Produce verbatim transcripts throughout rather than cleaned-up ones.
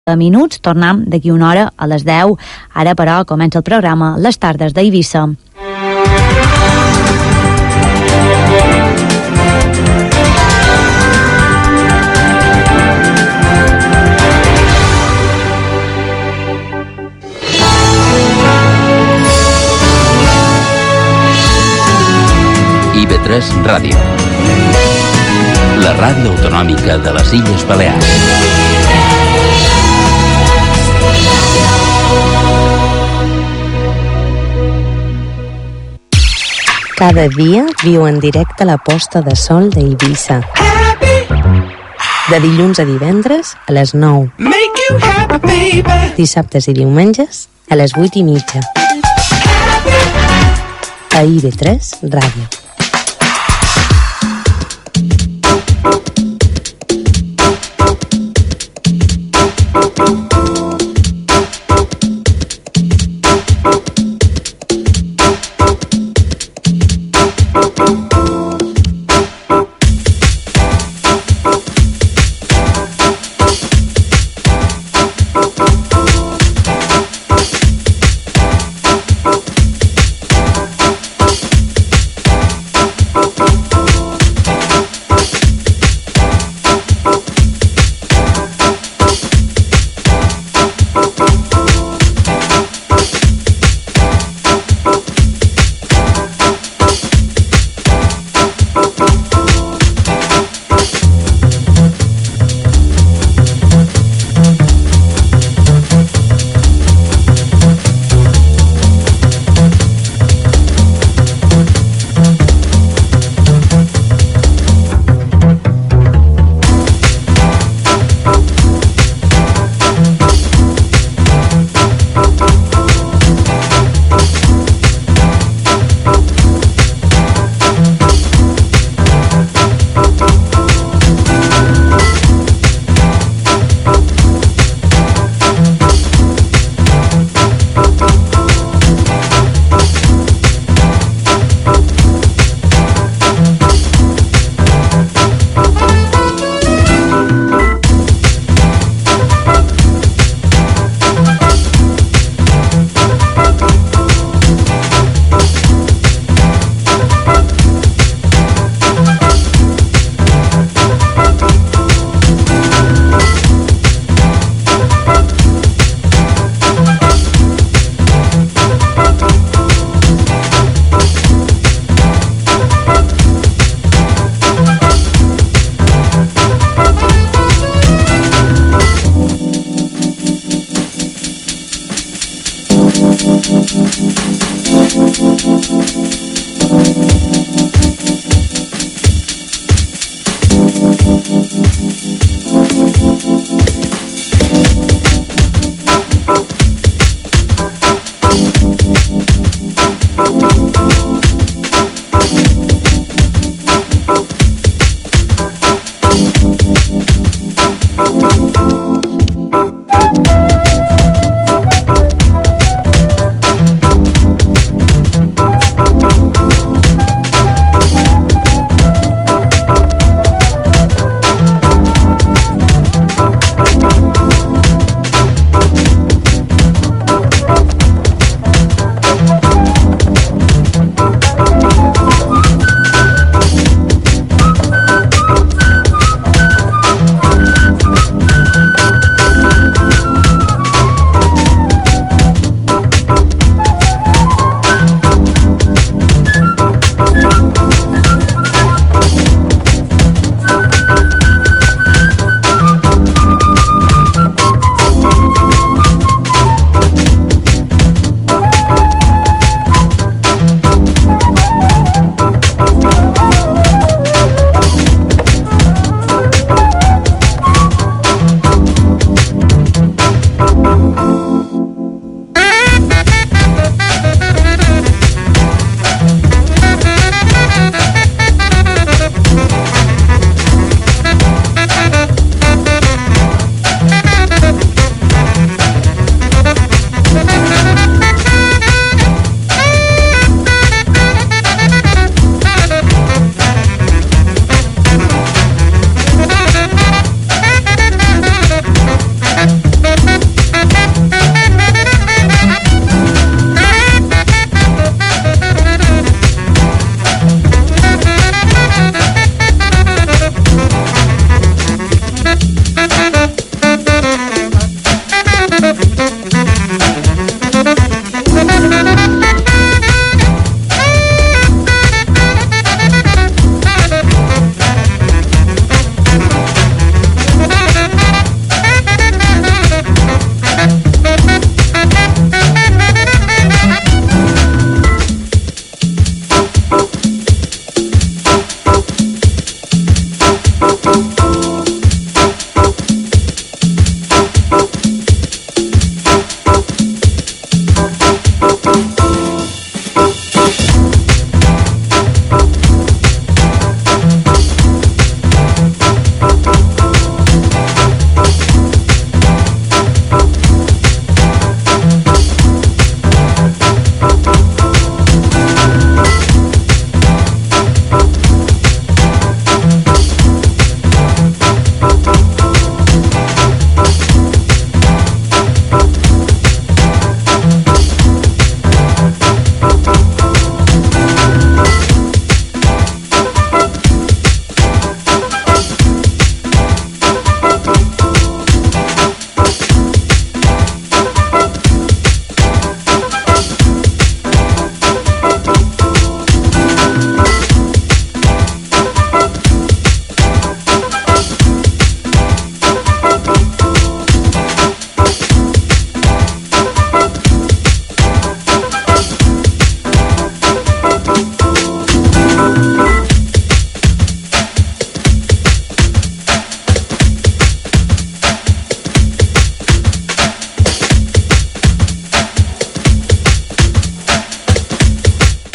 minuts. Tornem d'aquí una hora a les deu. Ara, però, comença el programa Les tardes d'Eivissa. I B tres Ràdio, la ràdio autonòmica de les Illes Balears. Cada dia viu en directe la posta de sol d'Eivissa. De dilluns a divendres a les nou. Dissabtes i diumenges a les vuit i mitja. A I B tres Ràdio.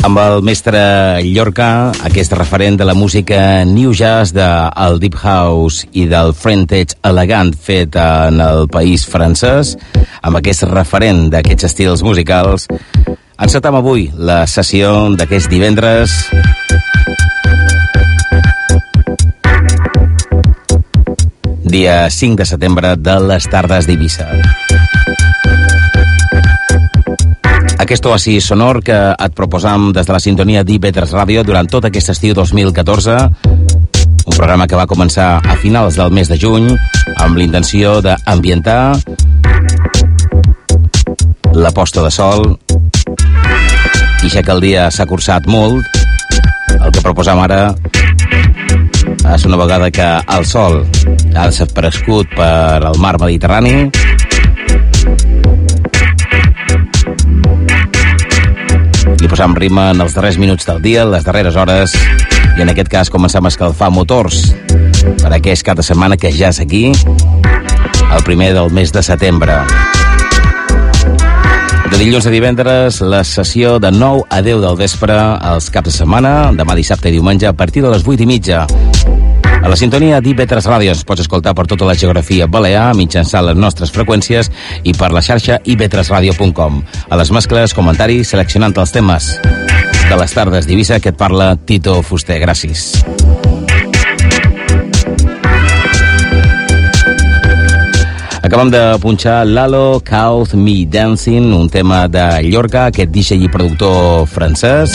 Amb el mestre Llorca, aquest referent de la música New Jazz, del Deep House i del Frentage elegant fet en el país francès, amb aquest referent d'aquests estils musicals, encetem avui la sessió d'aquest divendres dia cinc de setembre de les tardes d'Eivissa. Aquest oasi sonor que et proposam des de la sintonia d'I V tres Ràdio durant tot aquest estiu dos mil catorze, un programa que va començar a finals del mes de juny amb l'intenció d'ambientar la posta de sol, i ja que el dia s'ha cursat molt, el que proposam ara és una vegada que el sol ha desaparegut per al mar Mediterrani, li posam rima en els darrers minuts del dia, les darreres hores, i en aquest cas començam a escalfar motors per aquest cap de setmana que ja és aquí, el primer del mes de setembre. De dilluns a divendres, la sessió de nou a deu del vespre als caps de setmana, demà dissabte i diumenge a partir de les vuit i mitja. A la sintonia d'I V tres Ràdio ens pots escoltar per tota la geografia balear mitjançant les nostres freqüències i per la xarxa i ve tres ràdio punt com. A les mescles, comentaris, seleccionant els temes de les tardes d'Eivissa, que et parla Tito Fuster. Gràcies. Acabem de punxar Lalo Caught Me Dancing, un tema de Llorca, aquest D J i productor francès.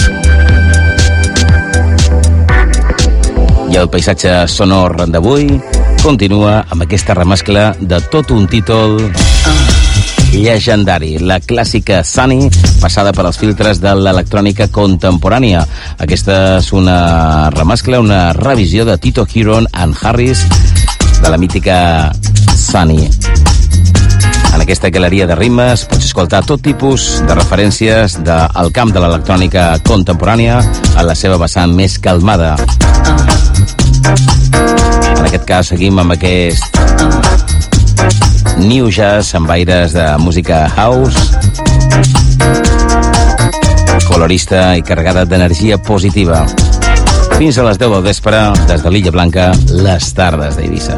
I el paisatge sonor d'avui continua amb aquesta remescla de tot un títol llegendari, la clàssica Sunny, passada per als filtres de l'electrònica contemporània. Aquesta és una remescla, una revisió de Tito Huron and Harris de la mítica Sunny. En aquesta galeria de ritmes pots escoltar tot tipus de referències del camp de l'electrònica contemporània a la seva vessant més calmada. En aquest cas seguim amb aquest New Jazz amb aires de música house, colorista i carregada d'energia positiva. Fins a les deu del vespre, des de l'Illa Blanca, les tardes d'Eivissa.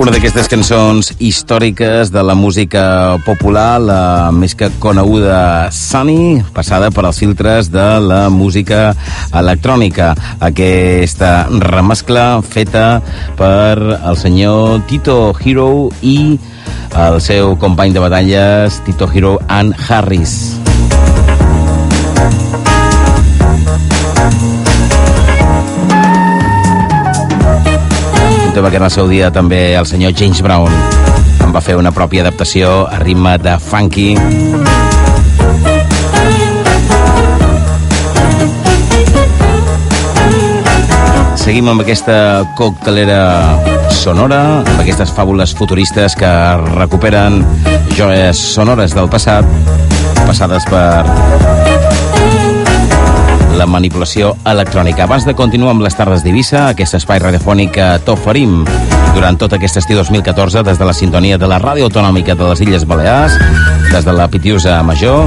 Una d'aquestes cançons històriques de la música popular, la més que coneguda Sunny, passada per als filtres de la música electrònica. Aquesta remescla feta per el senyor Tito Hero i el seu company de batalles, Tito Hero and Harris. Que en el seu dia també el senyor James Brown en va fer una pròpia adaptació a ritme de funky. Seguim amb aquesta coctelera sonora, amb aquestes fàbules futuristes que recuperen joies sonores del passat, passades per la manipulació electrònica. Abans de continuar amb les tardes d'Eivissa, aquest espai radiofònic que t'oferim durant tot aquest estiu dos mil catorze des de la sintonia de la Ràdio Autonòmica de les Illes Balears, des de la Pitiusa Major,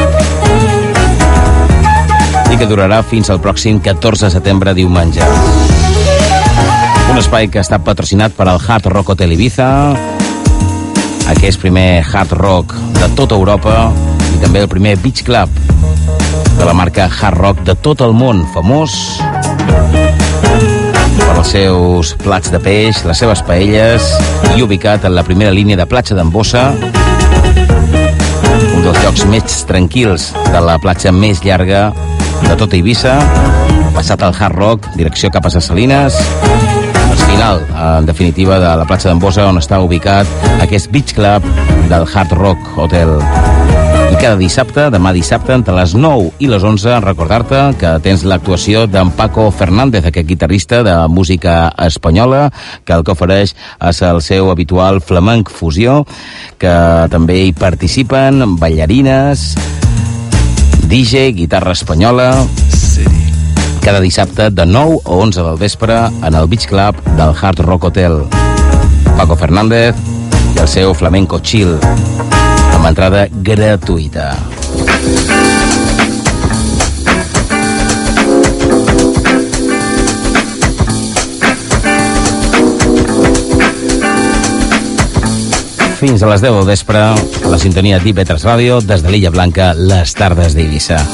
i que durarà fins al pròxim catorze de setembre, diumenge. Un espai que ha estat patrocinat per al Hard Rock Hotel Ibiza, aquest primer hard rock de tota Europa i també el primer beach club de la marca Hard Rock de tot el món, famós per els seus plats de peix, les seves paelles, i ubicat en la primera línia de platja d'Embossa, un dels llocs més tranquils de la platja més llarga de tota Eivissa, passat al Hard Rock, direcció cap a Ses Salines, al final, en definitiva, de la platja d'Embossa, on està ubicat aquest beach club del Hard Rock Hotel. I cada dissabte, demà dissabte, entre les nou i les onze, recordar-te que tens l'actuació d'en Paco Fernández, aquest guitarrista de música espanyola, que el que ofereix és el seu habitual flamenc fusió, que també hi participen ballarines, D J, guitarra espanyola, cada dissabte de nou a onze del vespre en el Beach Club del Hard Rock Hotel. Paco Fernández i el seu flamenco chill, amb entrada gratuïta. Fins a les deu del vespre, a la sintonia d'I V tres Ràdio, des de l'Illa Blanca, les tardes d'Eivissa.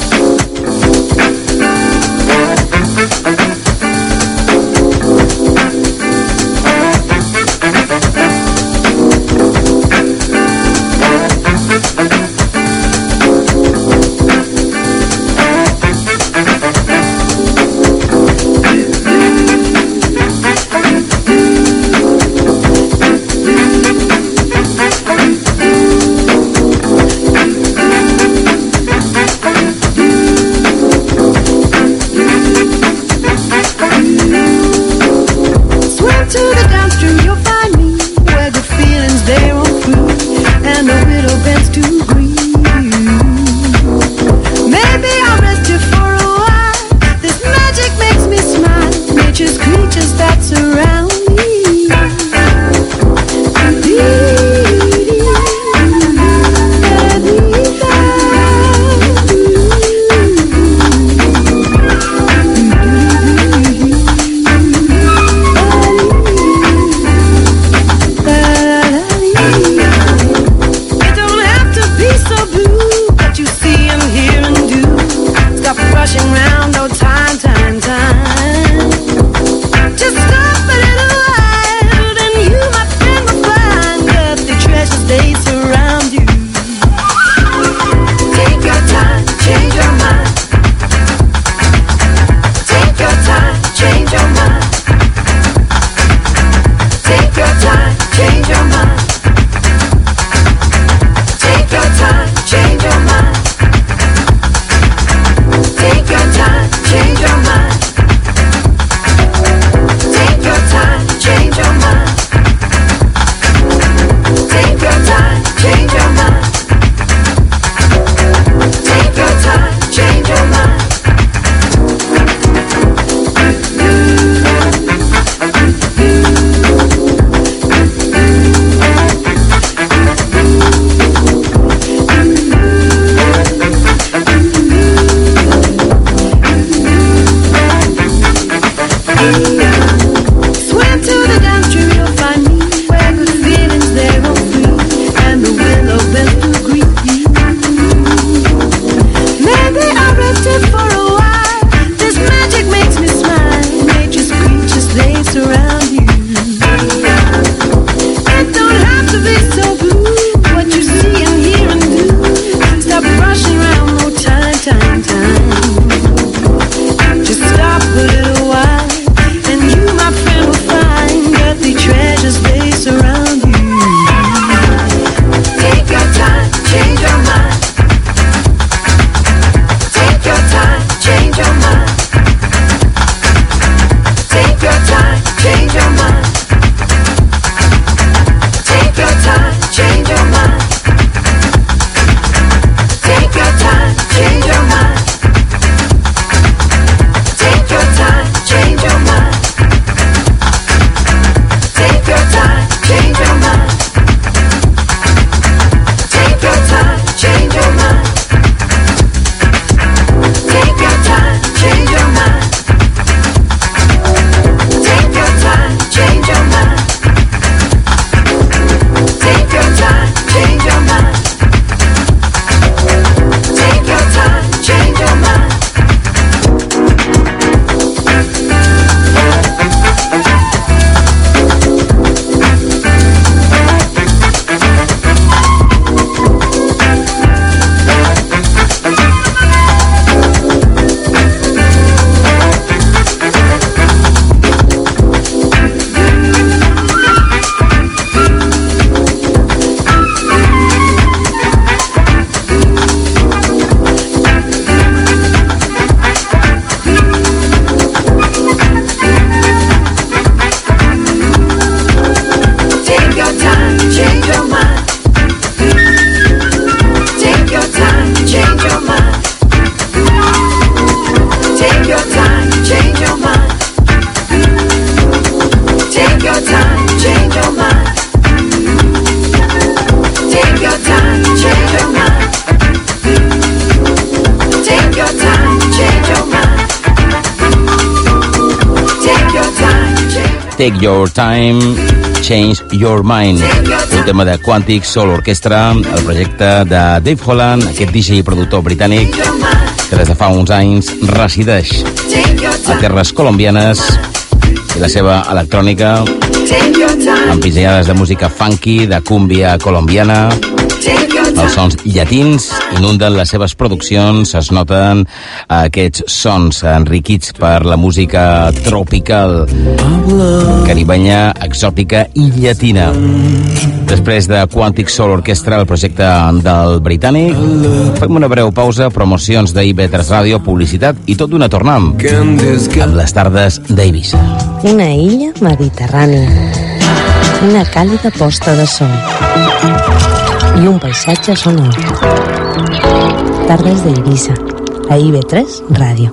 Take Your Time, Change Your Mind, un tema de Quantic Soul Orchestra, el projecte de Dave Holland, aquest D J i productor britànic que des de fa uns anys resideix a terres colombianes, i la seva electrònica amb pinzellades de música funky, de cúmbia colombiana. Els sons llatins inunden les seves produccions, es noten aquests sons enriquits per la música tropical, caribenya, exòtica i llatina. Després de Quantic Soul Orchestra, el projecte del britànic, fem una breu pausa, promocions d'I V tres Ràdio, publicitat i tot d'una tornam amb les tardes d'Eivissa. Una illa mediterrània, una càlida posta de sol i un paisatge sonor. Tardes d'Eivissa, a I V tres Ràdio.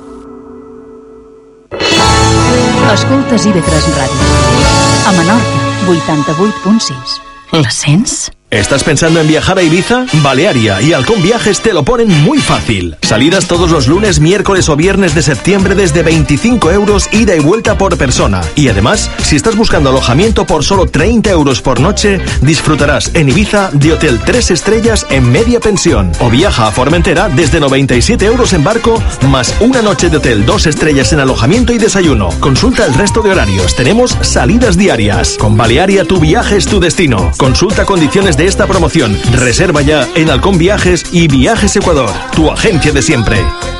Escoltes I V tres Ràdio. A Menorca, vuitanta-vuit punt sis. La sents? ¿Estás pensando en viajar a Ibiza? Balearia y Halcón Viajes te lo ponen muy fácil. Salidas todos los lunes, miércoles o viernes de septiembre desde veinticinco euros ida y vuelta por persona. Y además, si estás buscando alojamiento por solo treinta euros por noche, disfrutarás en Ibiza de hotel tres estrellas en media pensión. O viaja a Formentera desde noventa y siete euros en barco, más una noche de hotel dos estrellas en alojamiento y desayuno. Consulta el resto de horarios. Tenemos salidas diarias. Con Balearia tu viaje es tu destino. Consulta condiciones de esta promoción. Reserva ya en Halcón Viajes y Viajes Ecuador, tu agencia de siempre.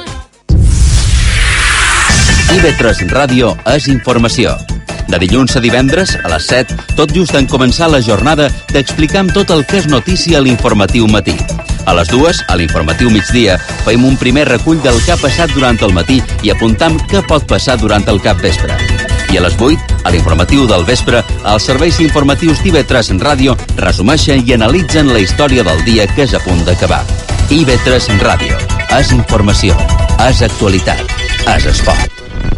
I V tres Ràdio és informació. De dilluns a divendres, a les set, tot just en començar la jornada, t'explicam tot el que és notícia a l'informatiu matí. A les dues, a l'informatiu migdia, fem un primer recull del que ha passat durant el matí i apuntam què pot passar durant el capvespre. I a les vuit, a l'informatiu del vespre, els serveis informatius d'I V tres Ràdio resumeixen i analitzen la història del dia que és a punt d'acabar. I V tres Ràdio. És informació. És actualitat. És esport.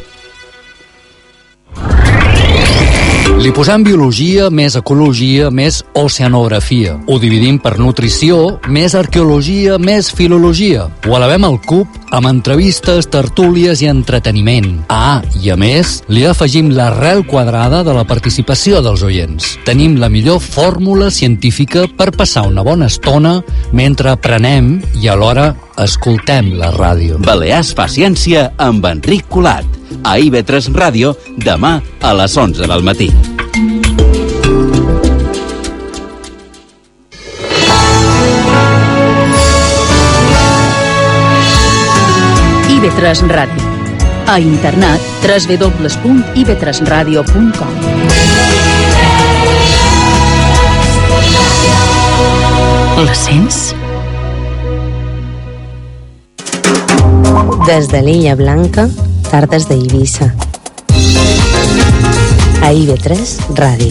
Li posam biologia, més ecologia, més oceanografia. Ho dividim per nutrició, més arqueologia, més filologia. Ho elevem al cub amb entrevistes, tertúlies i entreteniment. Ah, i a més, li afegim l'arrel quadrada de la participació dels oients. Tenim la millor fórmula científica per passar una bona estona mentre aprenem i alhora escoltem la ràdio. Balears fa ciència amb Enric Colat. A I V tres Ràdio, demà a les onze del matí. I V tres Ràdio. A internet, w w w punt i v tres ràdio punt com. La sents? Des de l'Illa Blanca, tardes d'Eivissa. A I V tres Ràdio.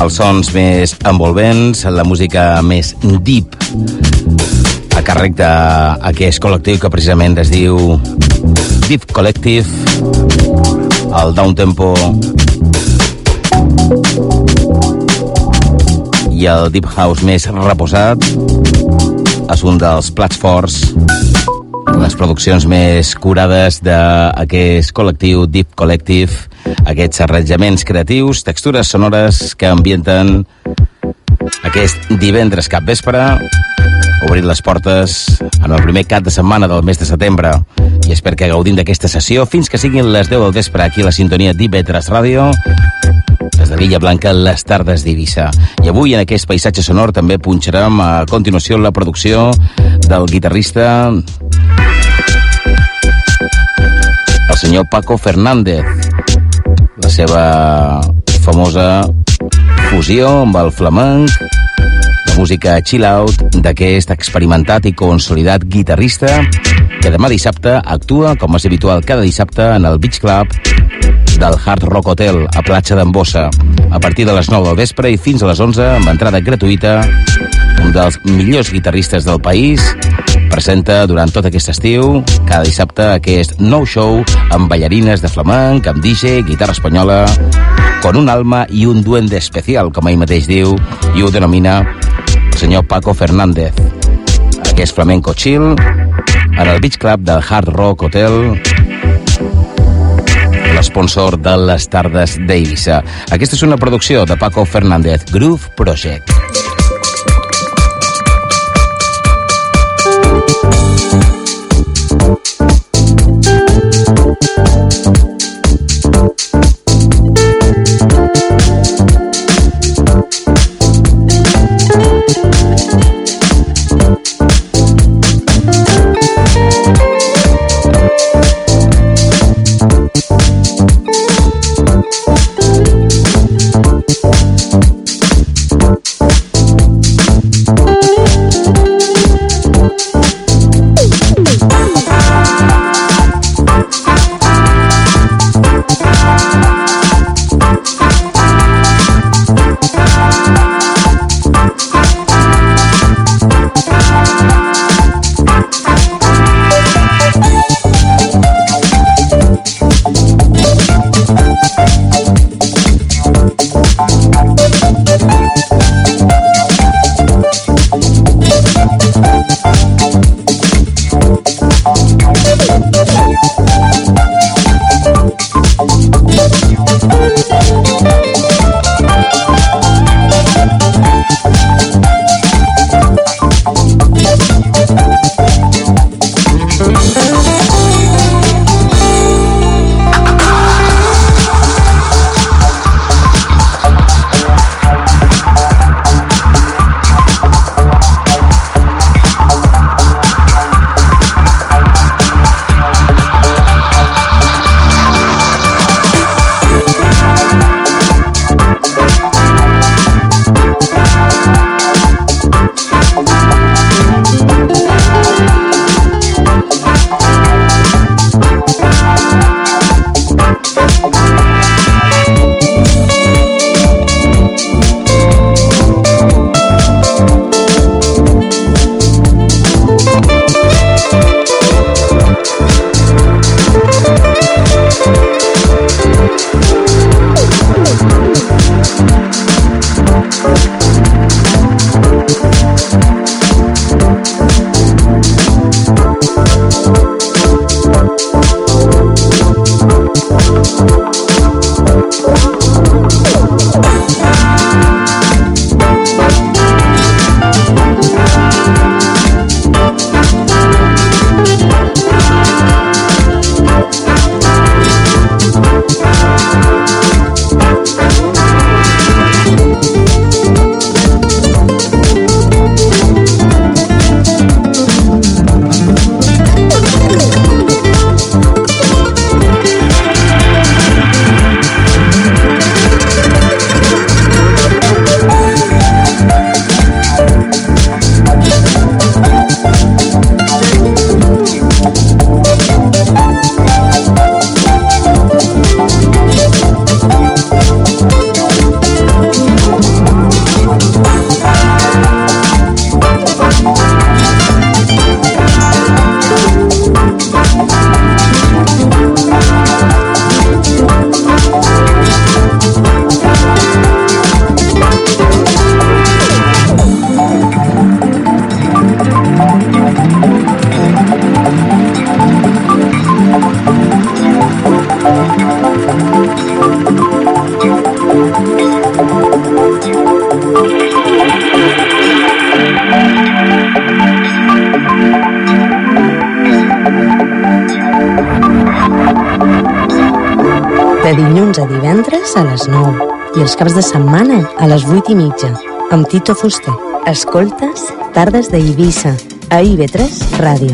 els sons més envolvents, la música més deep, a càrrec d'aquest col·lectiu que precisament es diu Deep Collective, el downtempo i el deep house més reposat és un dels plats forts, les produccions més curades d'aquest col·lectiu Deep Collective, aquests arranjaments creatius, textures sonores que ambienten aquest divendres capvespre, obrint les portes en el primer cap de setmana del mes de setembre, i espero que gaudim d'aquesta sessió fins que siguin les deu del vespre aquí a la sintonia d'Ivetres Ràdio, des de l'Illa Blanca, les tardes d'Eivissa. I avui en aquest paisatge sonor també punxarem a continuació la producció del guitarrista el senyor Paco Fernández, la seva famosa fusió amb el flamenc, la música chill out d'aquest experimentat i consolidat guitarrista que demà dissabte actua, com és habitual cada dissabte, en el Beach Club del Hard Rock Hotel a Platja d'Embossa, a partir de les nou del vespre i fins a les onze, amb entrada gratuïta. Un dels millors guitarristes del país presenta durant tot aquest estiu, cada dissabte, aquest nou show amb ballarines de flamenc, amb D J, guitarra espanyola, con un alma i un duende especial, com ell mateix diu, i ho denomina el senyor Paco Fernández. Aquest flamenco chill en el Beach Club del Hard Rock Hotel, l'esponsor de les tardes d'Eivissa. Aquesta és una producció de Paco Fernández, Groove Project. De dilluns a divendres a les nou i els caps de setmana a les vuit i mitja, amb Tito Fuster. Escoltes Tardes d'Eivissa, a I V tres Ràdio.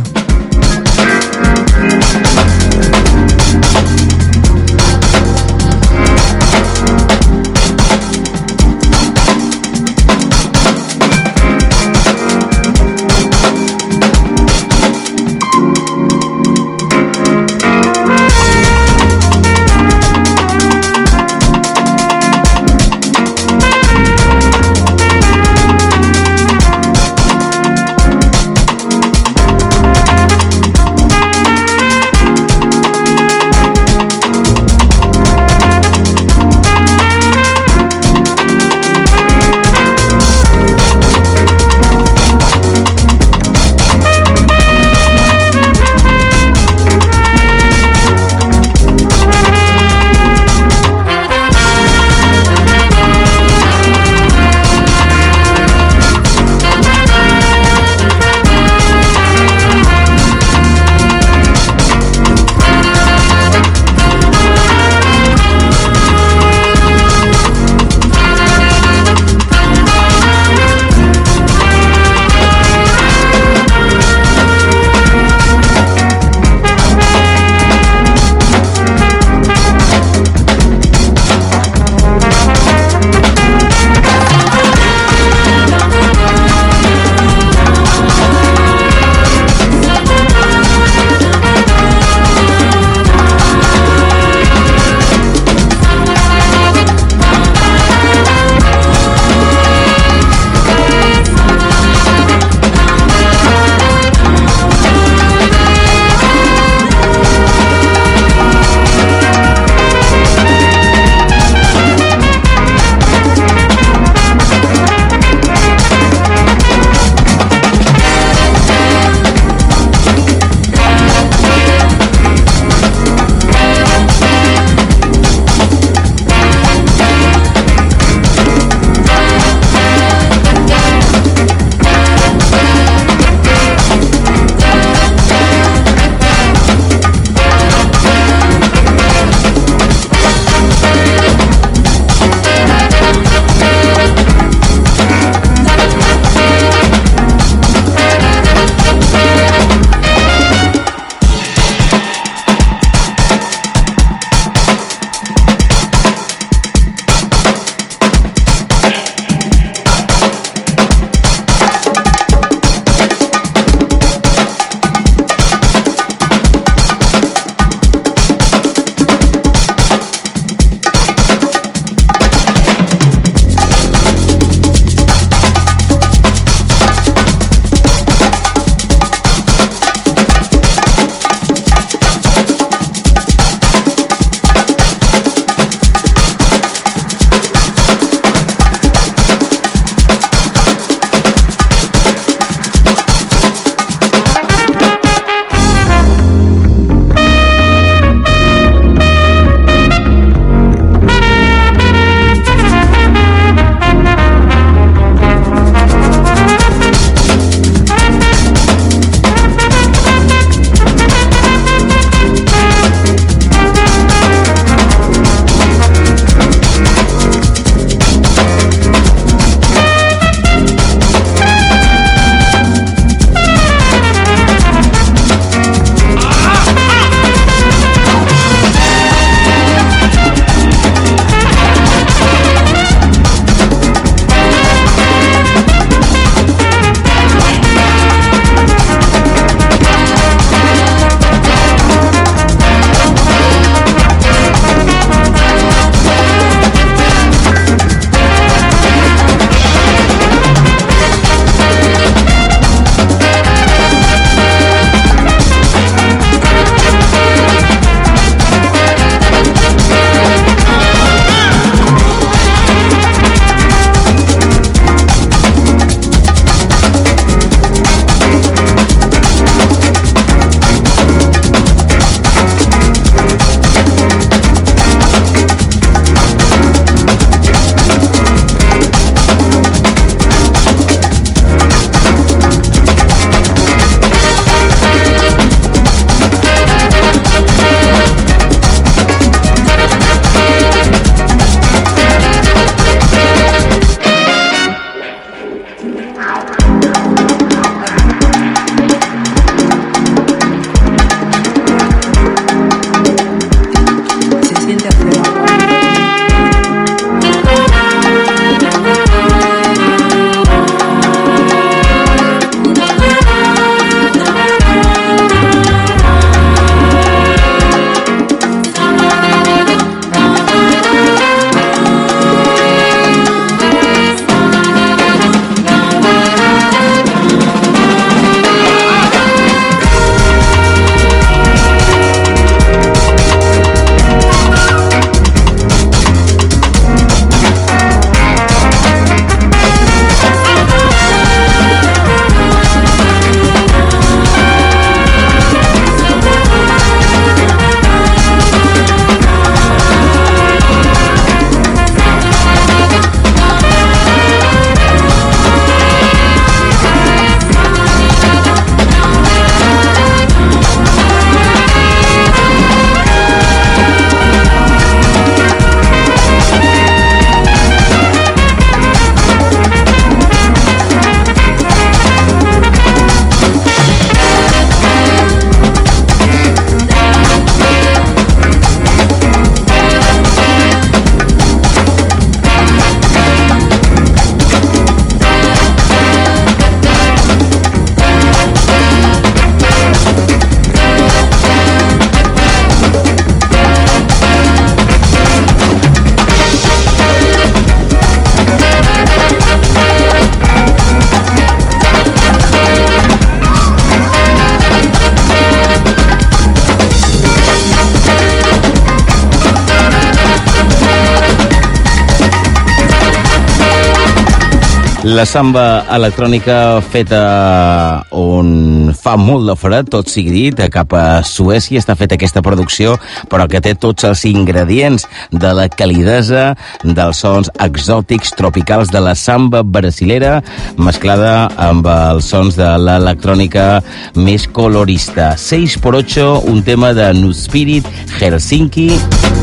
La samba electrònica feta on fa molt de fred, tot sigui dit, cap a Suècia està feta aquesta producció, però que té tots els ingredients de la calidesa dels sons exòtics tropicals de la samba brasilera, mesclada amb els sons de l'electrònica més colorista. seis por ocho, un tema de New Spirit Helsinki.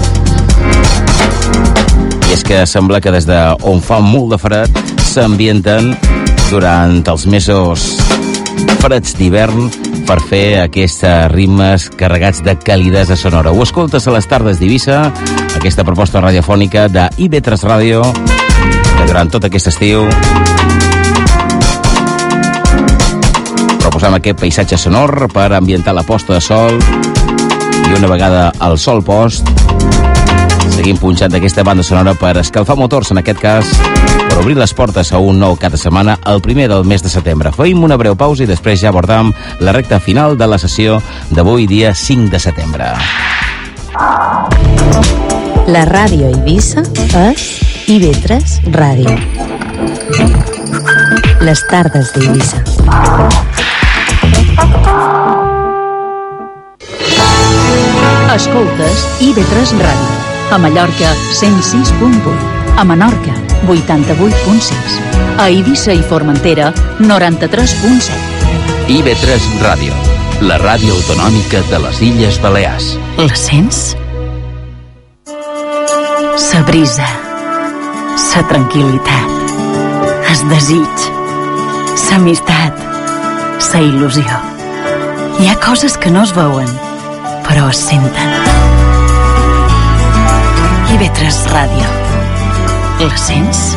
I és que sembla que des d'on fa molt de fred s'ambienten durant els mesos freds d'hivern per fer aquests ritmes carregats de calidesa sonora. Ho escoltes a les tardes d'Eivissa, aquesta proposta radiofònica de I V tres Ràdio, que durant tot aquest estiu proposem aquest paisatge sonor per ambientar la posta de sol i una vegada al sol post seguim punxant d'aquesta banda sonora per escalfar motors, en aquest cas, per obrir les portes a un nou cap de setmana el primer del mes de setembre. Feim una breu pausa i després ja abordam la recta final de la sessió d'avui, dia cinc de setembre. La ràdio Eivissa és I V tres Ràdio. Les tardes d'Eivissa. Escoltes I V tres Ràdio. A Mallorca, cent sis punt vuit. A Menorca, vuitanta-vuit punt sis. A Eivissa i Formentera, noranta-tres punt set. I V tres Ràdio, la ràdio autonòmica de les Illes Balears. La sents? Sa brisa, sa tranquil·litat, es desig, sa amistat, sa il·lusió. Hi ha coses que no es veuen, però es senten. I V tres Ràdio. La sents?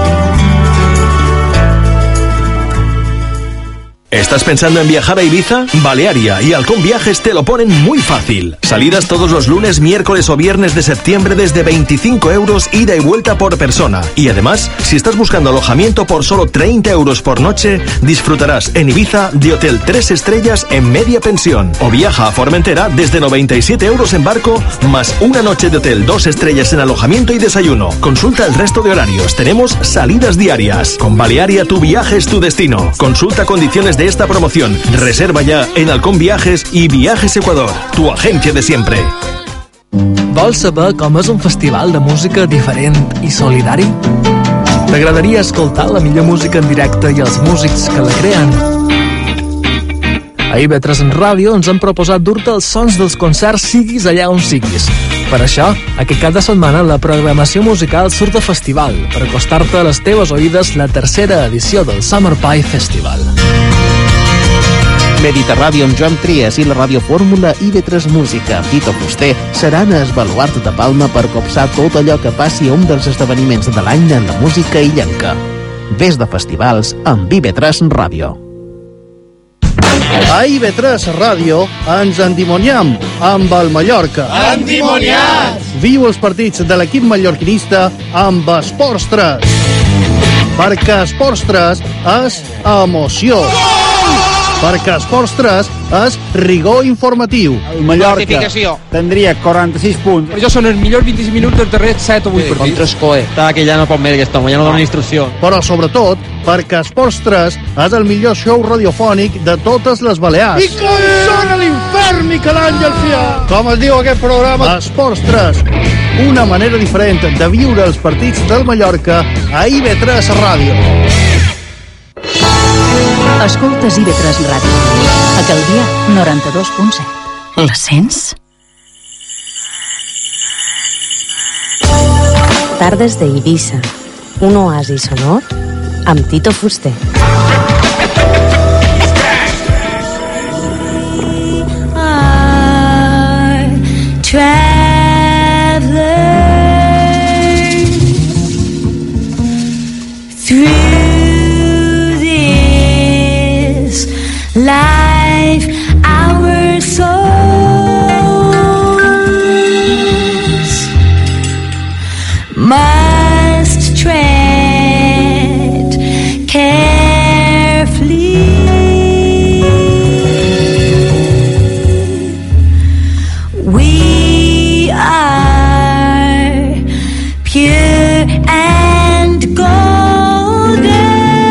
¿Estás pensando en viajar a Ibiza? Balearia y Halcón Viajes te lo ponen muy fácil. Salidas todos los lunes, miércoles o viernes de septiembre desde veinticinco euros ida y vuelta por persona. Y además, si estás buscando alojamiento por solo treinta euros por noche, disfrutarás en Ibiza de hotel tres estrellas en media pensión. O viaja a Formentera desde noventa y siete euros en barco, más una noche de hotel dos estrellas en alojamiento y desayuno. Consulta el resto de horarios. Tenemos salidas diarias. Con Balearia tu viaje es tu destino. Consulta condiciones de esta promoción. Reserva ya en Halcón Viajes y Viajes Ecuador, tu agencia de siempre. Vols saber com és un festival de música diferent i solidari? T'agradaria escoltar la millor música en directe i els músics que la creen? A I V tres Ràdio ens han proposat dur-te els sons dels concerts siguis allà on siguis. Per això, aquest cap de setmana la programació musical surt de festival per acostar-te a les teves oïdes la tercera edició del Summer Pie Festival. Mediterràdio amb Joan Trias i la Ràdio Fórmula I V tres Música amb Tito Fuster seran a Esbaluart de Palma per copsar tot allò que passi a un dels esdeveniments de l'any en la música illenca. Ves de festivals amb I V tres Ràdio. A I V tres Ràdio ens endimoniam amb el Mallorca. Endimoniats! Viu els partits de l'equip mallorquinista amb Esports tres. Perquè Esports tres és emoció. Perquè Esports tres és rigor informatiu. El Mallorca tindria quaranta-sis punts. Però això són els millors vint-i-cinc minuts dels darrers set o vuit partits. Contra Escoe. Està que ja no pot més aquesta home, ja no dona instrucció. Però sobretot perquè Esports tres és el millor show radiofònic de totes les Balears. I com sona l'infern, Miquel Àngel Fià! Com es diu aquest programa? Esports tres. Una manera diferent de viure els partits del Mallorca a I V tres Ràdio. Escoltes I V tres Ràdio. A Calvià, noranta-dos punt set. La sents? Tardes d'Eivissa. Un oasi sonor amb Tito Fuster. Life, our souls must tread carefully. We are. pure and golden.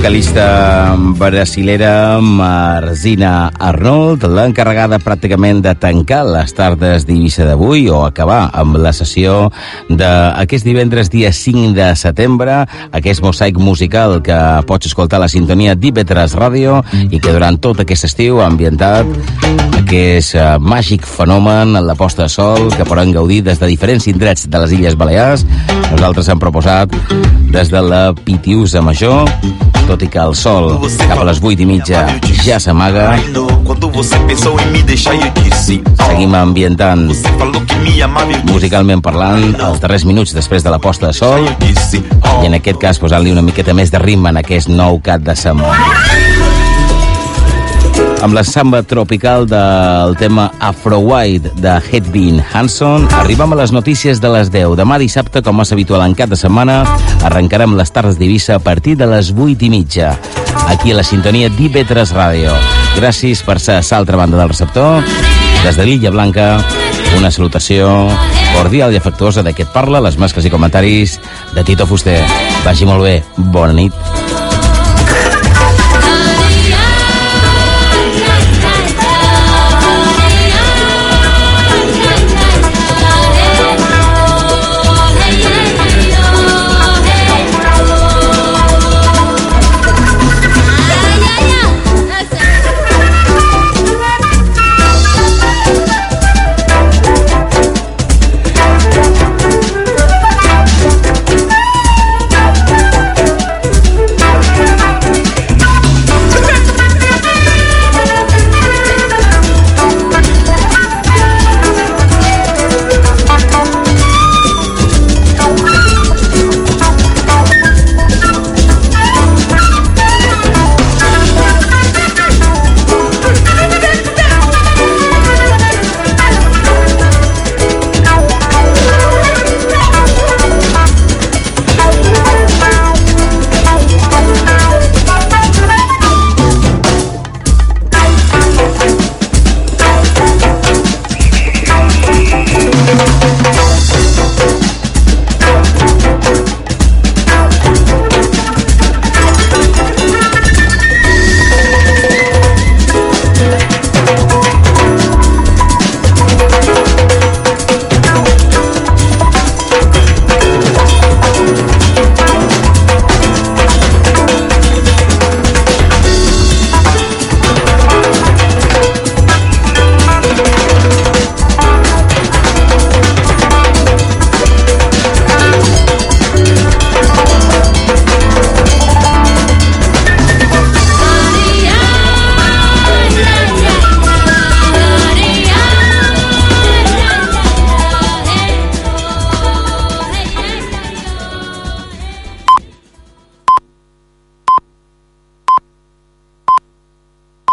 vocalista brasilera Martina Arnold, l'encarregada pràcticament de tancar les tardes d'Eivissa d'avui o acabar amb la sessió d'aquest divendres dia cinc de setembre, aquest mosaic musical que pots escoltar a la sintonia d'I V tres Ràdio i que durant tot aquest estiu ha ambientat aquest uh, màgic fenomen en la posta de sol que poden gaudir des de diferents indrets de les Illes Balears. Nosaltres hem proposat des de la Pitiusa Major, tot i que el sol cap a les vuit i mitja ja s'amaga. Seguim ambientant, musicalment parlant, els darrers minuts després de la posta de sol i en aquest cas posant-li una miqueta més de ritme en aquest nou cap de setmana. Amb la samba tropical del tema Afro White de Hedvin Hanson, arribem a les notícies de les deu. Demà dissabte, com és habitual en cap de setmana, arrencarem les tardes d'Eivissa a partir de les vuit i mitja, aquí a la sintonia d'I V tres Ràdio. Gràcies per ser a l'altra banda del receptor. Des de l'Illa Blanca, una salutació cordial i afectuosa d'aquest parla, les mescles i comentaris de Tito Fuster. Vagi molt bé. Bona nit.